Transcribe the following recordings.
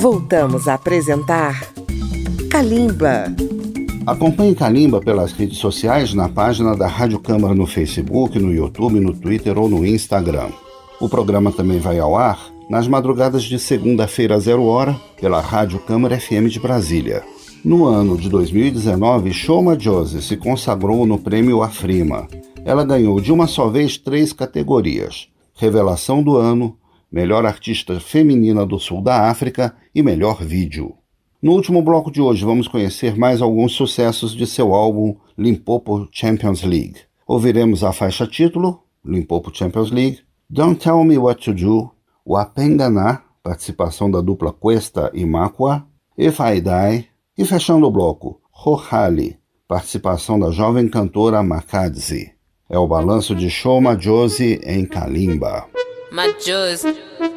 Voltamos a apresentar Kalimba. Acompanhe Kalimba pelas redes sociais na página da Rádio Câmara no Facebook, no YouTube, no Twitter ou no Instagram. O programa também vai ao ar nas madrugadas de segunda-feira às 00h pela Rádio Câmara FM de Brasília. No ano de 2019, Shoma Josie se consagrou no prêmio Afrima. Ela ganhou de uma só vez 3 categorias: Revelação do Ano, Melhor Artista Feminina do Sul da África e Melhor Vídeo. No último bloco de hoje vamos conhecer mais alguns sucessos de seu álbum Limpopo Champions League. Ouviremos a faixa título, Limpopo Champions League, Don't Tell Me What to Do, Wapengana, participação da dupla Cuesta e Makwa, If I Die, e fechando o bloco, Rohali, participação da jovem cantora Makadzi. É o balanço de Shoma Josie em Kalimba. Josie.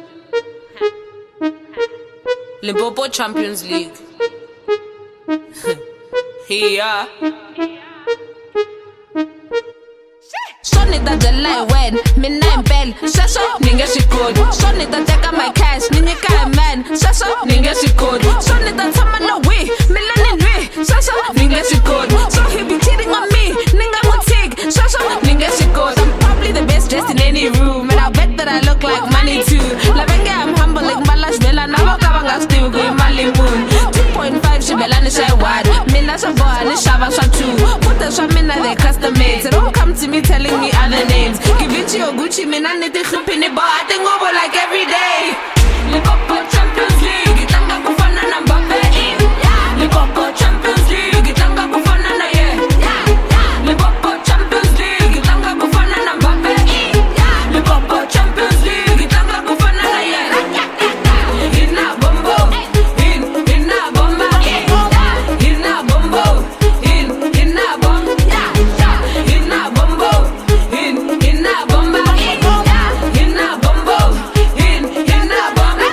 Limpopo Champions League. Here. Sonita July when midnight bell. Shaso ninga shikod. Sonita take my cash. Ninga kai man. Shaso ninga shikod. Sonita tama no way. Milan in way. Shaso ninga shikod. So he be cheating on me. Ninga mutig. Shaso ninga shikod. I'm probably the best dressed in any room, and I bet that I look like money too. La venga, I'm humble like Balash Bella. Now I'm still going Mali Moon. 2.5 Shibela and Shay Wad. Mina Shava and Shava Shatu. Put the Shamina, they custom made. So don't come to me telling me other names. Give it to your Gucci, Mina, need to clip in it, but I think over like every day. Limpopo Champions League. Itanga kufana na Mbappe in. Limpopo Champions League. Itanga kufana na ye. Limpopo Champions League. Itanga kufana na Mbappe in. Limpopo Champions League. Itanga kufana na ye. Hina bombo. Hina bomba. Hina bombo. Hina bomba. Hina bombo. Hina bomba. Hina bombo. Hina bomba.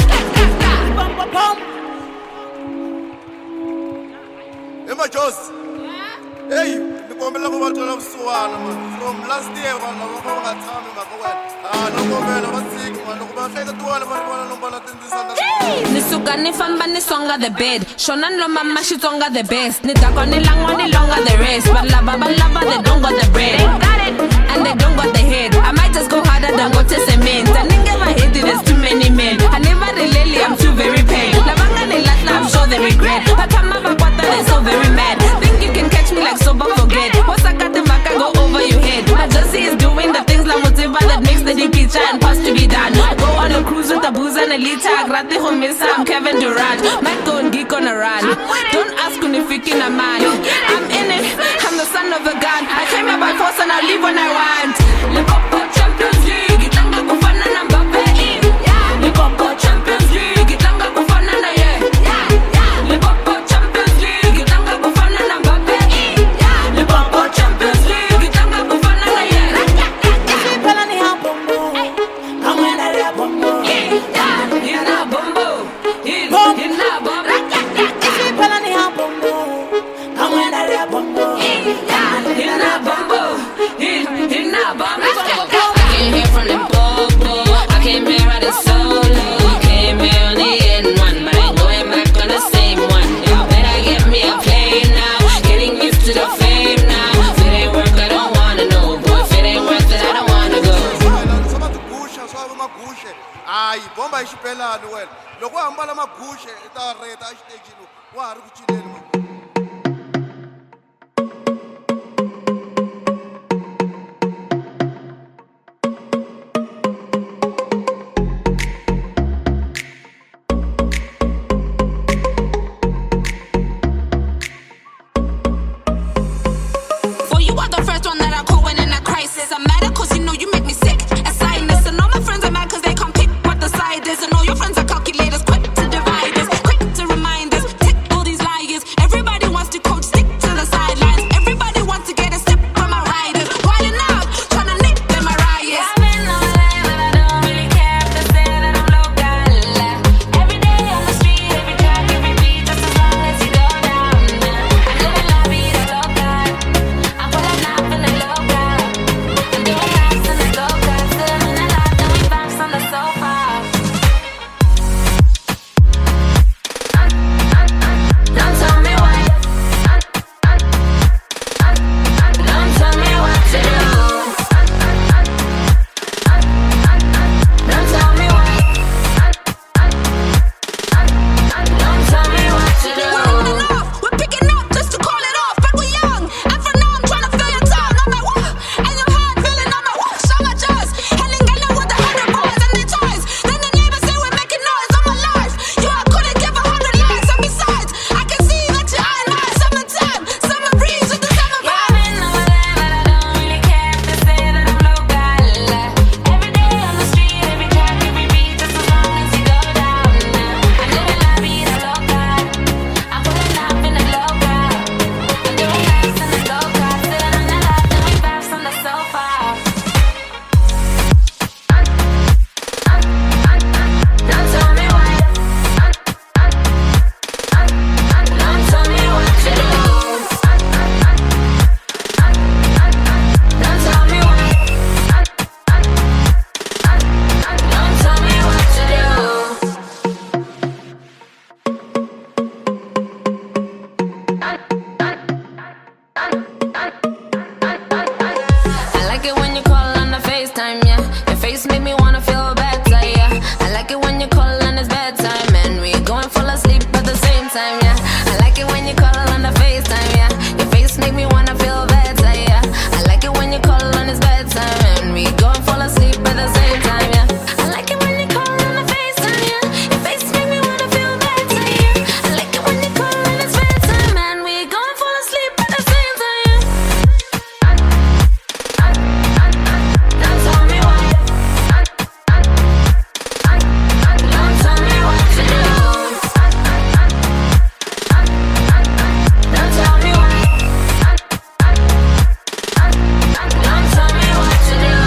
Emma Josie. Hey, nikombela kubathola ubusuwana from last year bangathami makwena. Nokombela basiki manje kubahleka tuwana bantwana nombala tindisana. Nisuka ni famba ni songa the bed. Shona no mama she tonga the best. Ni dako ni langwa ni longa the rest. Balaba they don't got the bread. They got it and they don't got the head. I might just go harder than go to cement. I nigga my head there's too many men. I never really I'm too very pain. Lavanga ni latna I'm sure they regret. Patama bakwata they so very mad. Think you can catch me like sober forget. What's I got the back I go over your head. My Josie is doing the things like whatever that makes the DP try and pass to be done. I go on a cruise with a booze and a liter. Grate homisa, I'm Kevin Durant. Might go and geek on a run. Don't ask when if in a man. I'm in it, I'm the son of a gun. I came here by force and I'll leave when I want. Limpopo Champions League. Itanga kufana na Mbappe in. Limpopo Champions League. Itanga kufana na ye. Limpopo Champions League. Itanga kufana na Mbappe in. Limpopo Champions League. Itanga kufana na ye. Pala ni ha bombo. Kamwenda ya bombo. Hina bombo. Hina bombo. Pala ni ha bombo. Kamwenda ya bombo. Hina bombo. Hina bombo. I came here from Limpopo. I came here riding solo. Came here on the N1, but I ain't going back on the same one. Y'all better get me a plane now. Getting used to the fame now. If it ain't work, I don't wanna know. Boy, if it ain't worth it, I don't wanna go. Hayi bomba ishipelani wena. Loko hambala magushe ta reta stage wa hari ku cinela. For you are the first one that I call when in a crisis. I'm mad cause you know you make me sick. A sinus and all my friends are mad cause they can't pick what the side is. And all your friends are calculators, quick to divide us, quick to remind us. Tick all these liars. Everybody wants to coach, stick to the sidelines. Everybody wants to get a step from my riders. Wilding out, trying to nick them Mariahs. I've been online, but I don't really care if they say that I'm local. Every day on the street, every track, every beat, just as long as you go down. I live in la vida loca. I'm full of love and the loca. I'm doing laps in the go-kart, still in the lot, then we bounce on the sofa. you call and it's bedtime, and we going fall asleep at the same time, yeah. I like it when you call on the FaceTime, yeah. Your face make me wanna feel better, yeah. I like it when you call on it's bedtime, and we going fall asleep at the same time, yeah. I like it when you call on the FaceTime, yeah. Your face make me wanna feel better, yeah. I like it when you call on it's bedtime, and we going fall asleep at the same time, yeah. Don't tell me why. Don't tell me what to do. Don't tell me why. Don't tell me what to do.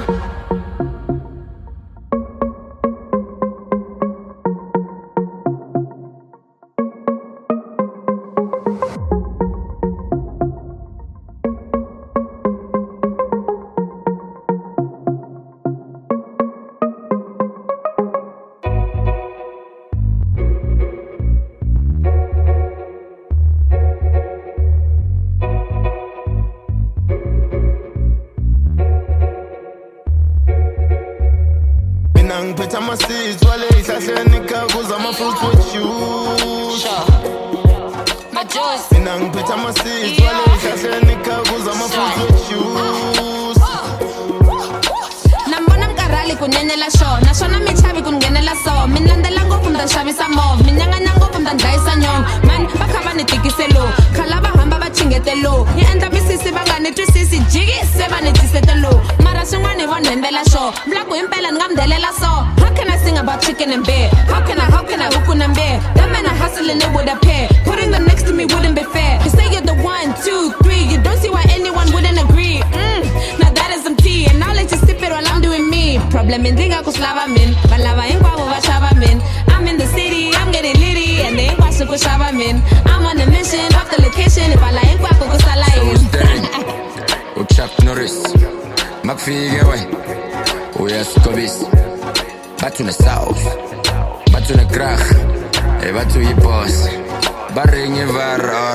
Ngiphethe ama-seeds wale ihlahleni kakuza ama-fruit with you. My juice. Mina ngiphethe ama-seeds wale ihlahleni kakuza ama-fruit with you. Nambona mkarali kunyenyela show naswona michavi kungenela so minlandela ngopfu mtanshavisa move minyanganya ngopfu mtandlayisa nyongo man va kha va ni tikise low khala va hamba va chingete low yi endla misisi va nga ni twisisi jiki se va ni tisete low mara swin'wana vo nembela show mlaku himpela ni nga mdelela so how can I sing about chicken and beer how can I hook and beer that man I hustling it with a pair putting them next to me wouldn't be fair you say you're the 1, 2, 3 you don't see why anyone wouldn't agree now that is some tea and I'll let you sip it while I'm doing me problem in dinga kuslava min balava inkwavo vashava min I'm in the city I'm getting litty and they ain't kwashu kushava min I'm on a mission off the location if I like inkwavo kusala in Chuck Norris Makfige way Uyaskobis Batu na south Batu na krach Batu yi boss Baringi varor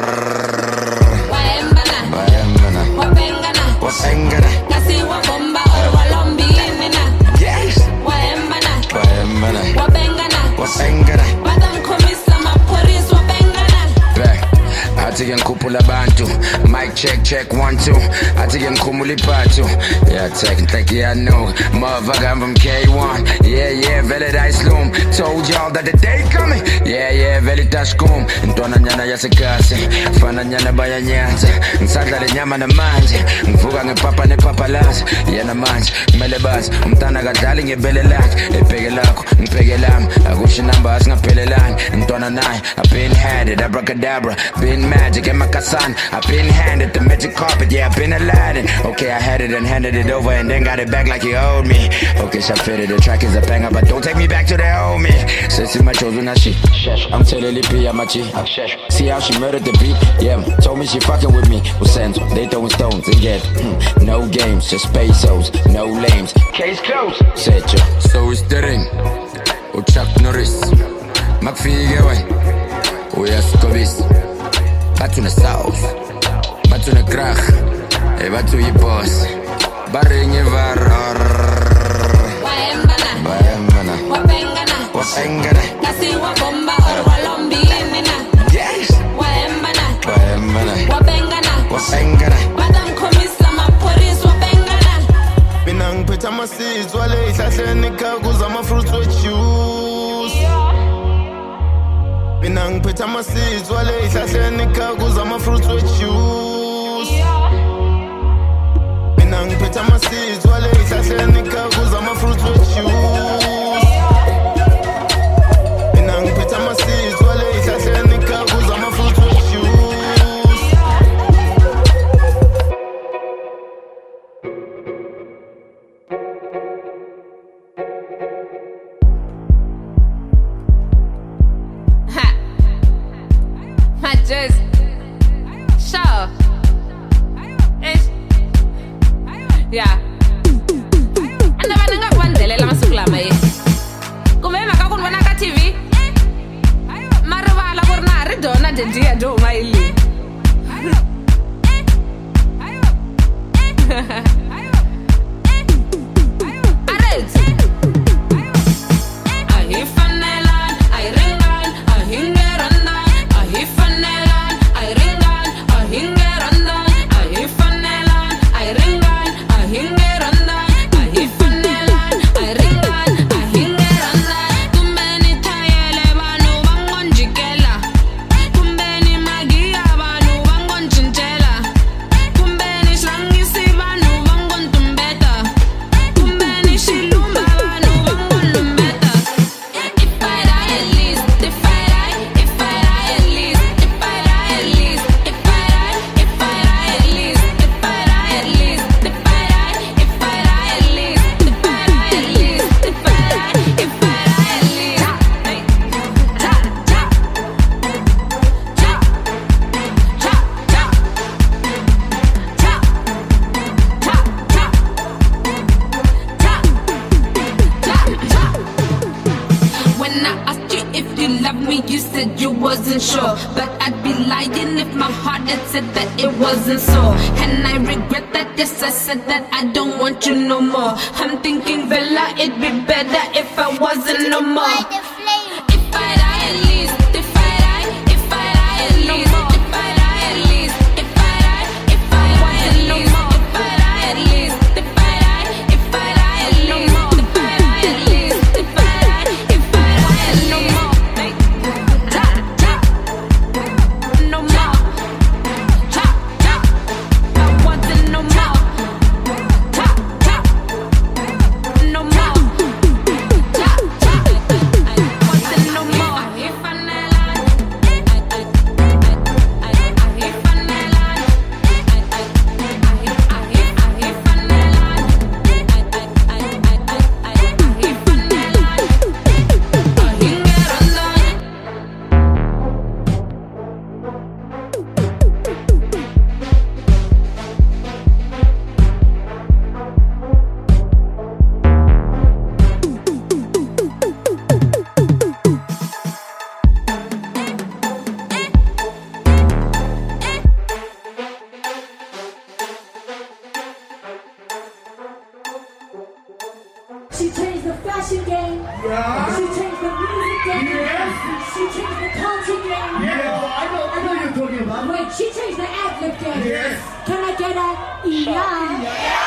Waembana Wapengana Kasi wabomba or walombi nina Yes Waembana Wapengana Madam Komisa mapolis wapengana Athi ngikhuphula abantu mic check 1 2 athi ngikhumula iphathu yeah take like yeah no motherfucker I'm from K1 yeah vele dayisloom told y'all that the day coming yeah vele dashkum ntwana nyana yasekasi fana nyana bayanyaza ngisadla lenyama namanje ngivuka ngepapa nepapalaza yena manje kumele bazi umntana kadlali ngebele lakhe ebheke lakho ngibheke lami akusho inamba asingaphelelani ntwana naye I've been had it abracadabra been magic in my kasan I've been handed the magic carpet yeah I've been Aladdin okay I had it and handed it over and then got it back like he owed me okay shot fitted the track is a banger but don't take me back to the old me since my chosen that shit I'm telling Lippy I'm a G see how she murdered the beat yeah told me she fucking with me with sense they throwing stones and get no games just pesos no lames case closed said you so it's the ring Chuck Norris Makfige way Uyaskobis Batu na south Batu na krach Batu yi boss Baringi varor Waembana Wapengana Kasi wabomba or walombi nina Yes Waembana Wapengana Madam Komisa mapolis wapengana Mina ngiphethe ama-seeds wale ihlahleni kakuza ama-fruit with you. Mina ngiphethe ama-seeds wale ihlahleni kakuza ama-fruit with you. Mina ngiphethe ama-seeds wale ihlahleni kakuza ama-fruit with you. Mina ngiphethe ama-seeds wale ihlahleni kakuza ama-fruit with you. Just show. Yeah. Anda bananga kwandelela masukulama ye. Kumema ka kunvona ka TV. Marivala ku ri na ri dona dia do maili. Arets. Ahifa wasn't sure, but I'd be lying if my heart had said that it wasn't so. And I regret that, yes, I said that I don't want you no more. I'm thinking, Bella, it'd be better if I wasn't no more. If I die at least, if I die at least, if I die at least, if I die at least, if I die at least, if I die at least, if I die at least, if I die at least, if I die at least, if I die no more. No more. I wasn't no more. No more. Wasn't no more. If I She changed the fashion game. Yeah. She changed the music game. Yes. She changed the culture game. Yeah, I know what you're talking about. Wait, she changed the ad-lib game. Yes. Can I get a yeah?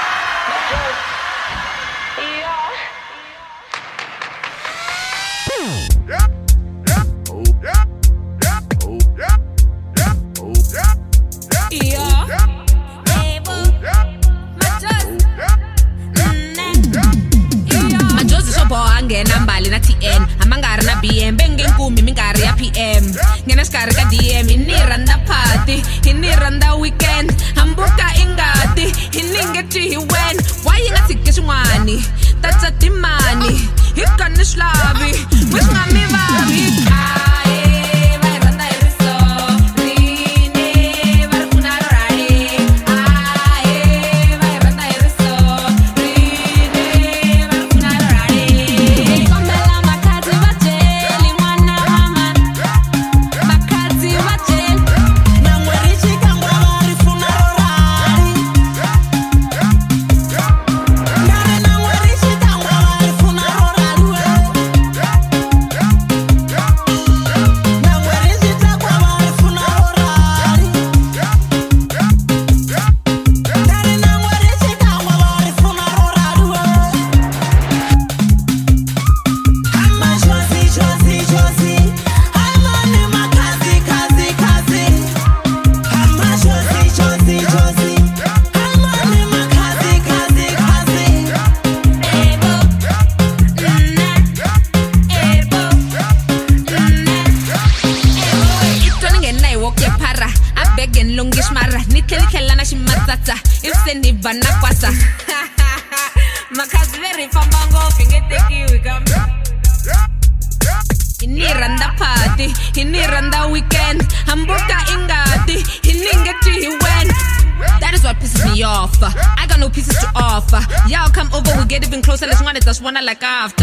Nambali na TN amangari na BM bengenkumi mingari ya PM ngena skari ka DM iniranda party iniranda weekend hambuka ingati iningeti hiwen why ingathike swani tatsa timani ikani slavi wisngami babi Iniranda party, iniranda weekend hambuka ingati, iningeti hiwen. That is what pisses me off. I got no pieces to offer. Y'all come over, we get even closer. Let's want it, just wanna like after.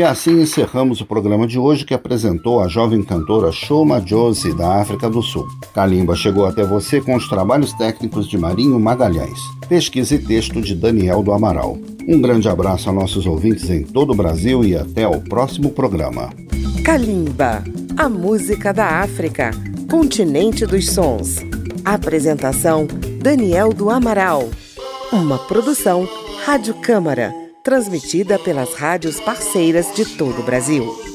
assim encerramos o programa de hoje, que apresentou a jovem cantora Choma Josie, da África do Sul. Kalimba chegou até você com os trabalhos técnicos de Marinho Magalhães. Pesquisa e texto de Daniel do Amaral. Um grande abraço a nossos ouvintes em todo o Brasil e até o próximo programa. Kalimba, a música da África, continente dos sons. Apresentação, Daniel do Amaral. Uma produção Rádio Câmara, transmitida pelas rádios parceiras de todo o Brasil.